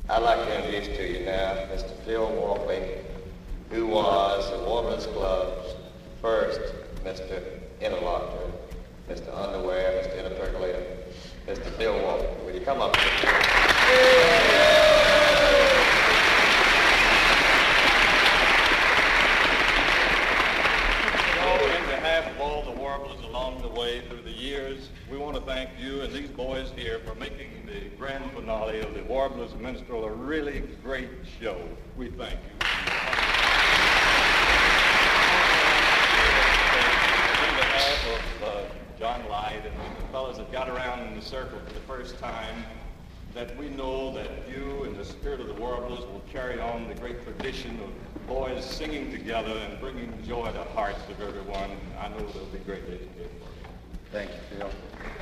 I'd like to introduce to you now Mr. Phil Walkley, who was the Warblers Club's first Mr. Interlocutor, Mr. Underwear, Mr. Interpercolator, Mr. Phil Walkley. Will you come up, Mr. In behalf of all the Warblers along the way through the years, we want to thank you and these boys here for making the grand finale of the Warblers Minstrel a really great show. We thank you. In behalf of John Light and the fellows that got around in the circle for the first time, that we know that you and the spirit of the Warblers will carry on the great tradition of boys singing together and bringing joy to hearts of everyone. I know they'll be greatly educated for you. Thank you, Phil.